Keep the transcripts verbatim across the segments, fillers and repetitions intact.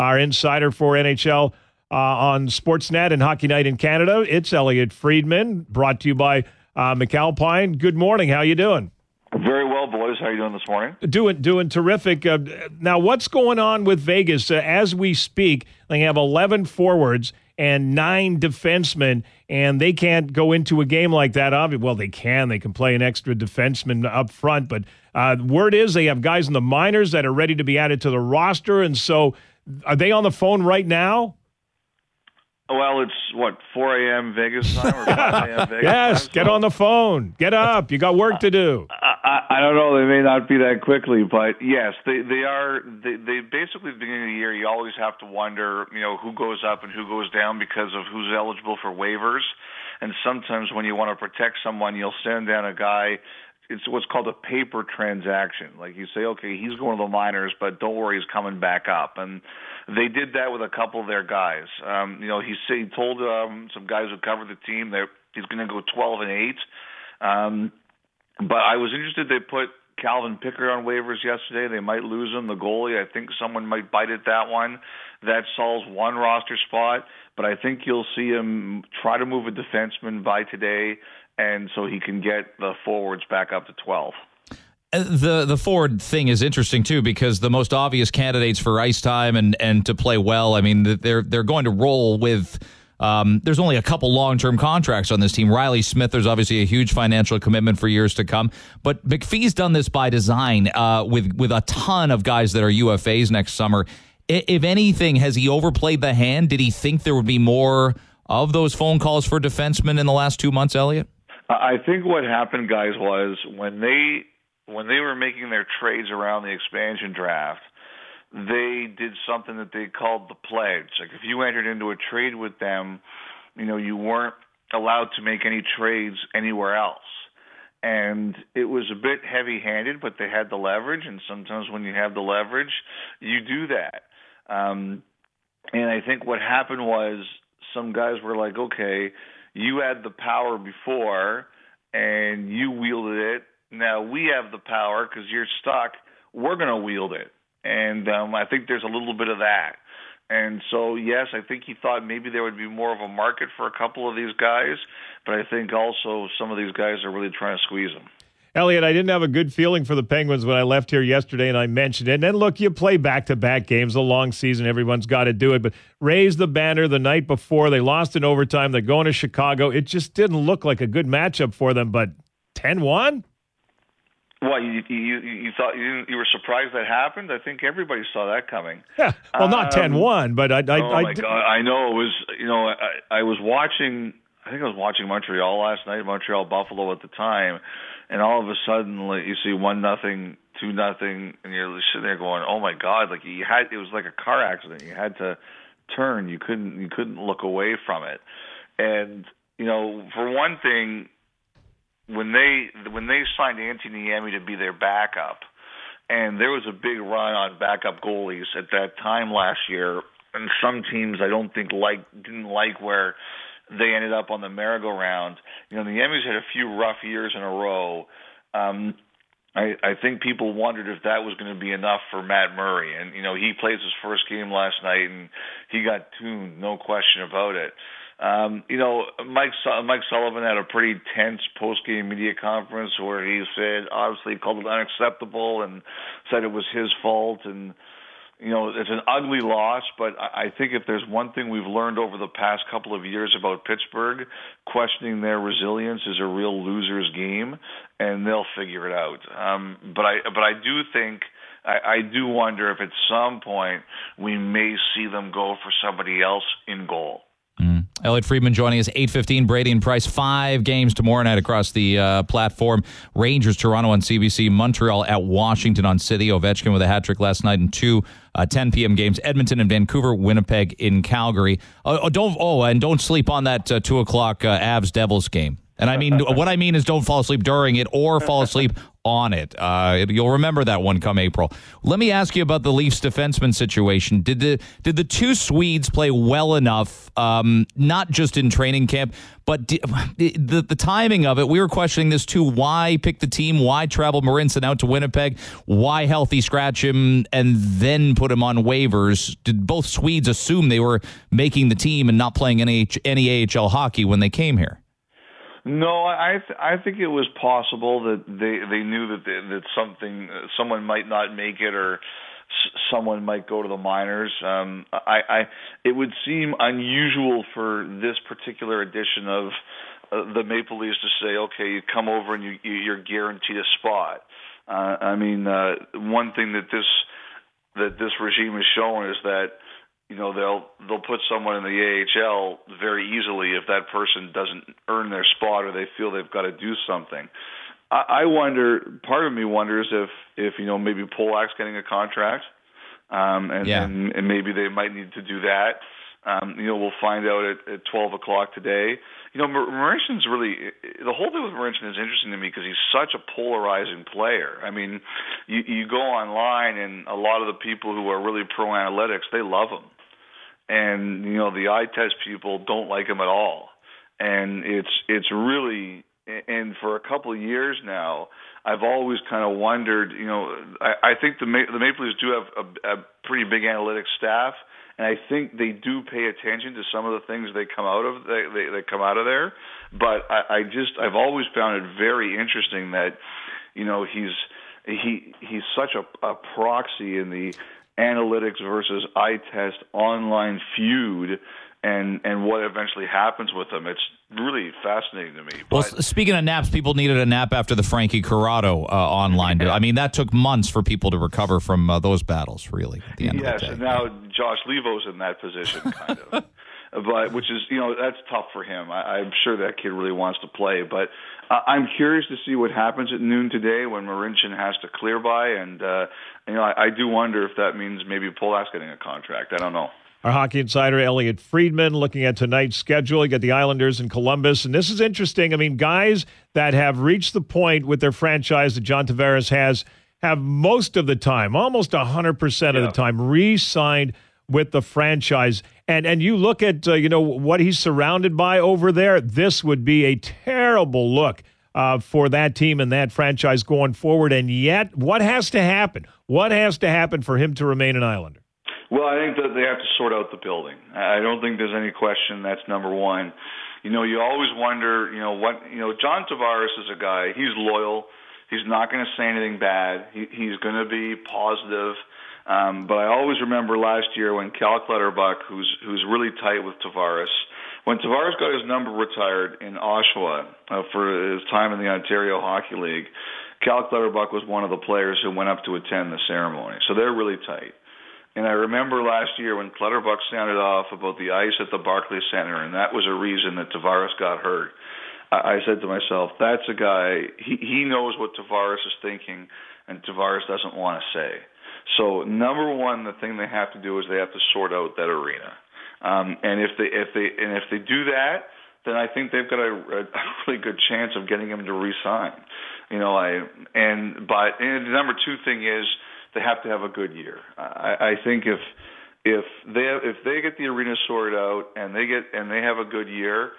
our insider for N H L uh, on Sportsnet and Hockey Night in Canada. It's Elliot Friedman, brought to you by uh, McAlpine. Good morning. How you doing? Very well, boys. How are you doing this morning? Doing doing terrific. Uh, now, what's going on with Vegas? Uh, as we speak, they have eleven forwards and nine defensemen, and they can't go into a game like that. Obviously, well, they can. They can play an extra defenseman up front, but uh, word is they have guys in the minors that are ready to be added to the roster, and so are they on the phone right now? Well, it's, what, four a.m. Vegas time or five a.m. Vegas yes, time? get so, on the phone. Get up. You got work to do. I, I, I don't know. They may not be that quickly, but yes, they, they are. They, they basically, at the beginning of the year, you always have to wonder, you know, who goes up and who goes down because of who's eligible for waivers. And sometimes when you want to protect someone, you'll send down a guy. It's what's called a paper transaction. Like you say, okay, he's going to the minors, but don't worry, he's coming back up. And they did that with a couple of their guys. Um, you know, he, he told um, some guys who covered the team that he's going to go twelve and eight. Um, but I was interested. They put Calvin Pickard on waivers yesterday. They might lose him, the goalie. I think someone might bite at that one. That solves one roster spot. But I think you'll see him try to move a defenseman by today, and so he can get the forwards back up to twelve. The the forward thing is interesting too, because the most obvious candidates for ice time and, and to play well, I mean, they're they're going to roll with. Um, there's only a couple long-term contracts on this team. Riley Smith, there's obviously a huge financial commitment for years to come. But McPhee's done this by design uh, with with a ton of guys that are U F As next summer. If anything, has he overplayed the hand? Did he think there would be more of those phone calls for defensemen in the last two months, Elliot? I think what happened, guys, was when they when they were making their trades around the expansion draft, they did something that they called the pledge. Like if you entered into a trade with them, you know, you weren't allowed to make any trades anywhere else. And it was a bit heavy-handed, but they had the leverage, and sometimes when you have the leverage, you do that. Um, and I think what happened was some guys were like, okay, you had the power before, and you wielded it. Now we have the power because you're stuck. We're going to wield it. And um, I think there's a little bit of that. And so, yes, I think he thought maybe there would be more of a market for a couple of these guys, but I think also some of these guys are really trying to squeeze them. Elliot, I didn't have a good feeling for the Penguins when I left here yesterday, and I mentioned it. And then, look, you play back-to-back games, a long season, everyone's got to do it. But raise the banner the night before. They lost in overtime. They're going to Chicago. It just didn't look like a good matchup for them, but ten one? Well, you, you you thought you, you were surprised that happened? I think everybody saw that coming. Yeah, well, not ten one, um, but I. I oh I, my God! I know it was. You know, I, I was watching. I think I was watching Montreal last night, Montreal Buffalo at the time, and all of a sudden, like, you see one nothing, two nothing, and you're sitting there going, "Oh my God!" Like you had, it was like a car accident. You had to turn. You couldn't. You couldn't look away from it. And you know, for one thing, when they when they signed Antti Niemi to be their backup, and there was a big run on backup goalies at that time last year, and some teams I don't think like didn't like where they ended up on the merry-go-round. You know, the Niemi's had a few rough years in a row. Um, I, I think people wondered if that was going to be enough for Matt Murray, and you know he plays his first game last night and he got tuned, no question about it. Um, you know, Mike Mike Sullivan had a pretty tense post-game media conference where he said, obviously, called it unacceptable and said it was his fault. And, you know, it's an ugly loss, but I think if there's one thing we've learned over the past couple of years about Pittsburgh, questioning their resilience is a real loser's game, and they'll figure it out. Um, but I but I do think, I, I do wonder if at some point we may see them go for somebody else in goal. Mm. Elliot Friedman joining us, eight fifteen, Brady and Price. Five games tomorrow night across the uh, platform. Rangers, Toronto on C B C. Montreal at Washington on City. Ovechkin with a hat trick last night and two uh, ten p.m. games. Edmonton and Vancouver, Winnipeg in Calgary. Oh, oh, don't, oh and don't sleep on that uh, two o'clock uh, Avs-Devils game. And I mean, what I mean is don't fall asleep during it or fall asleep on it. Uh, you'll remember that one come April. Let me ask you about the Leafs defenseman situation. Did the did the two Swedes play well enough, um, not just in training camp, but di- the, the timing of it? We were questioning this too. Why pick the team? Why travel Marincin out to Winnipeg? Why healthy scratch him and then put him on waivers? Did both Swedes assume they were making the team and not playing any, any A H L hockey when they came here? No, I th- I think it was possible that they they knew that they, that something someone might not make it or s- someone might go to the minors. Um, I, I it would seem unusual for this particular edition of uh, the Maple Leafs to say, okay, you come over and you, you you're guaranteed a spot. Uh, I mean, uh, one thing that this that this regime has shown is that, you know, they'll they'll put someone in the A H L very easily if that person doesn't earn their spot or they feel they've got to do something. I, I wonder. Part of me wonders if, if you know maybe Polak's getting a contract, um, and, yeah. and and maybe they might need to do that. Um, you know, we'll find out at, at twelve o'clock today. You know, Marincin's really the whole thing with Marincin is interesting to me because he's such a polarizing player. I mean, you, you go online and a lot of the people who are really pro analytics, they love him. And, you know, the eye test people don't like him at all. And it's it's really, and for a couple of years now, I've always kind of wondered, you know, I, I think the, the Maple Leafs do have a, a pretty big analytics staff, and I think they do pay attention to some of the things they come out of they, they, they come out of there. But I, I just I've always found it very interesting that, you know, he's he he's such a, a proxy in the analytics versus eye test online feud, and and what eventually happens with them. It's really fascinating to me. Well, but, speaking of naps, people needed a nap after the Frankie Corrado uh, online. I mean, that took months for people to recover from uh, those battles, really, at the end yes, of the day. and now Josh Levo's in that position, kind of. But which is, you know, that's tough for him. I, I'm sure that kid really wants to play. But uh, I'm curious to see what happens at noon today when Marincin has to clear by. And, uh, you know, I, I do wonder if that means maybe Polak's getting a contract. I don't know. Our hockey insider, Elliot Friedman, looking at tonight's schedule. You got the Islanders in Columbus. And this is interesting. I mean, guys that have reached the point with their franchise that John Tavares has have most of the time, almost one hundred percent of yeah. the time, re-signed with the franchise. And and you look at, uh, you know, what he's surrounded by over there, this would be a terrible look uh, for that team and that franchise going forward. And yet, what has to happen? What has to happen for him to remain an Islander? Well, I think that they have to sort out the building. I don't think there's any question that's number one. You know, you always wonder, you know, what, you know, John Tavares is a guy, he's loyal. He's not going to say anything bad. He, he's going to be positive. Um, but I always remember last year when Cal Clutterbuck, who's who's really tight with Tavares, when Tavares got his number retired in Oshawa uh, for his time in the Ontario Hockey League, Cal Clutterbuck was one of the players who went up to attend the ceremony. So they're really tight. And I remember last year when Clutterbuck sounded off about the ice at the Barclays Center, and that was a reason that Tavares got hurt. I, I said to myself, that's a guy, he, he knows what Tavares is thinking, and Tavares doesn't want to say. So number one, the thing they have to do is they have to sort out that arena. Um, and if they if they and if they do that, then I think they've got a, a really good chance of getting him to re-sign. You know, I and but and the number two thing is they have to have a good year. I, I think if if they have, if they get the arena sorted out and they get and they have a good year,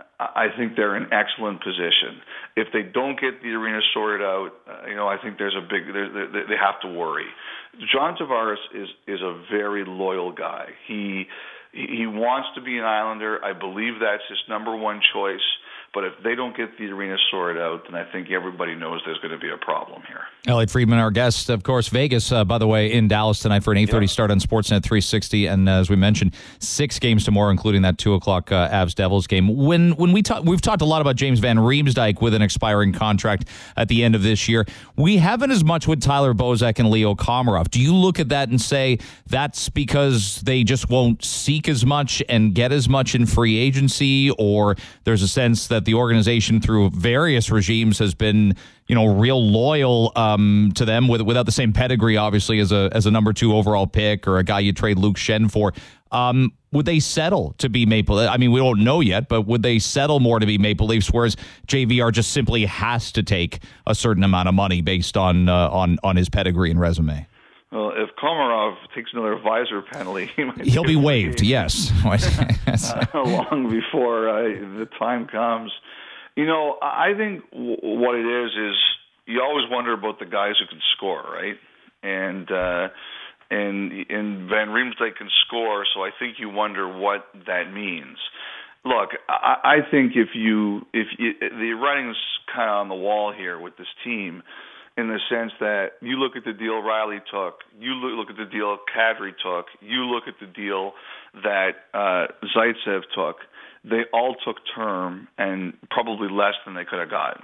I think they're in excellent position. If they don't get the arena sorted out, uh, you know, I think there's a big they, they have to worry. John Tavares is is a very loyal guy. He he wants to be an Islander. I believe that's his number one choice. But if they don't get the arena sorted out, then I think everybody knows there's going to be a problem here. Elliot Friedman, our guest, of course, Vegas, uh, by the way, in Dallas tonight for an eight thirty yeah. start on Sportsnet three sixty. And uh, as we mentioned, six games tomorrow, including that two o'clock uh, Avs-Devils game. When when we talk, we've talked a lot about James Van Riemsdyk with an expiring contract at the end of this year. We haven't as much with Tyler Bozak and Leo Komarov. Do you look at that and say that's because they just won't seek as much and get as much in free agency, or there's a sense that the organization through various regimes has been, you know, real loyal um, to them with, without the same pedigree, obviously, as a as a number two overall pick or a guy you trade Luke Schenn for. Um, would they settle to be Maple? I mean, we don't know yet, but would they settle more to be Maple Leafs, whereas J V R just simply has to take a certain amount of money based on uh, on on his pedigree and resume? Well, if Komarov takes another visor penalty, he might he'll be waived. Yes, uh, long before uh, the time comes. You know, I think w- what it is is you always wonder about the guys who can score, right? And uh, and and Van Riemsdyk can score, so I think you wonder what that means. Look, I, I think if you if you, the writing's kind of on the wall here with this team, in the sense that you look at the deal Riley took, you look, look at the deal Kadri took, you look at the deal that uh, Zaitsev took, they all took term and probably less than they could have gotten.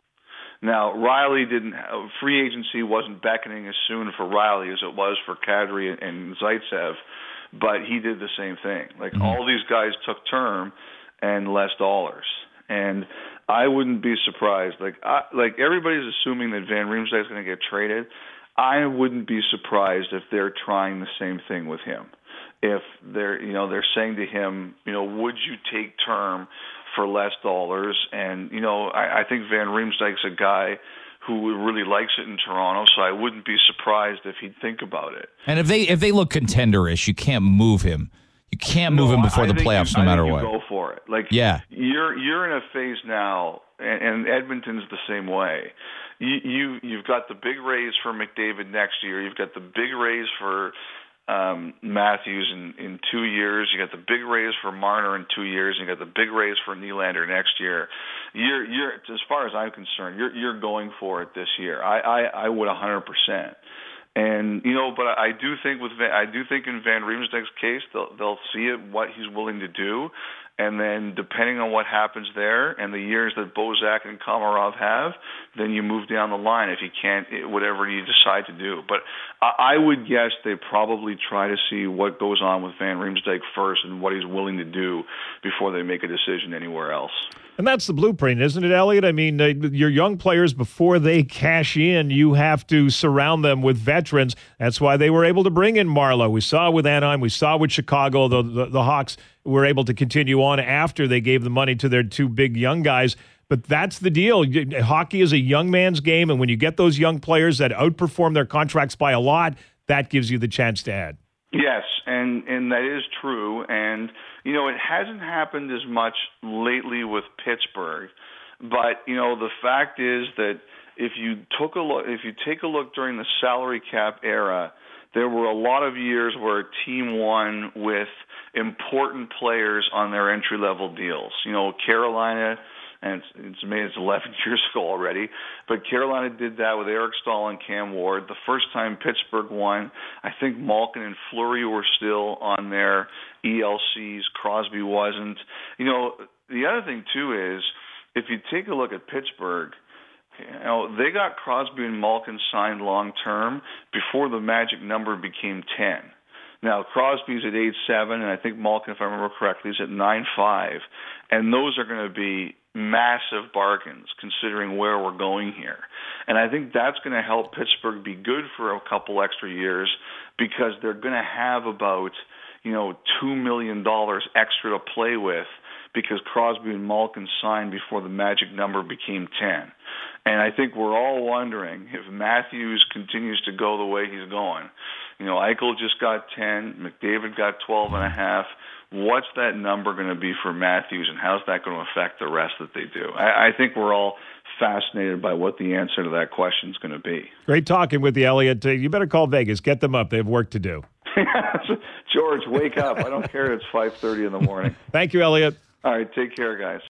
Now, Riley didn't, free agency wasn't beckoning as soon for Riley as it was for Kadri and, and Zaitsev, but he did the same thing. Like, mm-hmm. all these guys took term and less dollars. And I wouldn't be surprised. Like, I, like everybody's assuming that Van Riemsdyk is going to get traded. I wouldn't be surprised if they're trying the same thing with him. If they're, you know, they're saying to him, you know, would you take term for less dollars? And you know, I, I think Van Riemsdyk's a guy who really likes it in Toronto, so I wouldn't be surprised if he'd think about it. And if they if they look contenderish, you can't move him. You can't move no, him before I the playoffs, you, no matter I think what. You go for it. Like, yeah, you're you're in a phase now, and, and Edmonton's the same way. You, you you've got the big raise for McDavid next year. You've got the big raise for um, Matthews in, in two years. You got the big raise for Marner in two years. You got the big raise for Nylander next year. You're you're as far as I'm concerned, you're you're going for it this year. I I, I would one hundred percent. And you know, but I do think with Van, I do think in Van Riemsdyk's case, they'll they'll see it what he's willing to do, and then depending on what happens there and the years that Bozak and Komarov have, then you move down the line if you can't, whatever you decide to do. But I, I would guess they probably try to see what goes on with Van Riemsdyk first and what he's willing to do before they make a decision anywhere else. And that's the blueprint, isn't it, Elliot? I mean, uh, your young players, before they cash in, you have to surround them with veterans. That's why they were able to bring in Marleau. We saw with Anaheim. We saw with Chicago. The, the, the Hawks were able to continue on after they gave the money to their two big young guys. But that's the deal. Hockey is a young man's game, and when you get those young players that outperform their contracts by a lot, that gives you the chance to add. Yes, and, and that is true. And, you know, it hasn't happened as much lately with Pittsburgh. But, you know, the fact is that if you took a look, if you take a look during the salary cap era, there were a lot of years where a team won with important players on their entry-level deals. You know, Carolina, and it's, it's made it's eleven years ago already, but Carolina did that with Eric Staal and Cam Ward. The first time Pittsburgh won, I think Malkin and Fleury were still on their E L Cs. Crosby wasn't. You know, the other thing, too, is if you take a look at Pittsburgh, you know, they got Crosby and Malkin signed long-term before the magic number became ten. Now, Crosby's at eight seven, and I think Malkin, if I remember correctly, is at nine five. And those are going to be massive bargains considering where we're going here. And I think that's going to help Pittsburgh be good for a couple extra years because they're going to have about, you know, two million dollars extra to play with because Crosby and Malkin signed before the magic number became ten. And I think we're all wondering if Matthews continues to go the way he's going. You know, Eichel just got ten, McDavid got twelve and a half. What's that number going to be for Matthews, and how's that going to affect the rest that they do? I, I think we're all fascinated by what the answer to that question is going to be. Great talking with you, Elliot. You better call Vegas. Get them up. They have work to do. George, wake up. I don't care if it's five thirty in the morning. Thank you, Elliot. All right, take care, guys.